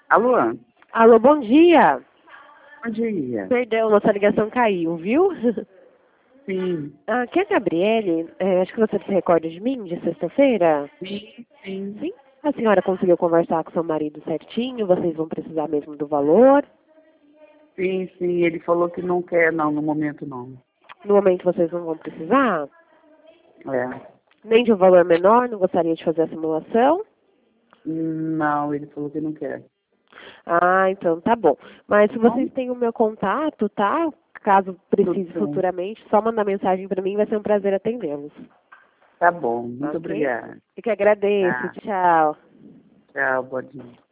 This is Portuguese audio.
Alô? Alô, bom dia. Bom dia. Perdão, nossa ligação caiu, viu? Sim, Aqui é a Gabriele. Acho que você se recorda de mim, de sexta-feira? sim. Sim. A senhora conseguiu conversar com seu marido certinho? Vocês vão precisar mesmo do valor? Sim, sim. Ele falou que não quer, não, no momento não. No momento vocês não vão precisar? É. Nem de um valor menor? Não gostaria de fazer a simulação? Não, ele falou que não quer. Ah, então tá bom. Mas se Não? vocês têm o meu contato, tá? Caso precise Tudo bem. futuramente, só mandar mensagem para mim, vai ser um prazer atendê-los. Tá bom. Muito Ok? obrigada. Eu que agradeço. Tá. Tchau. Tchau, bom dia.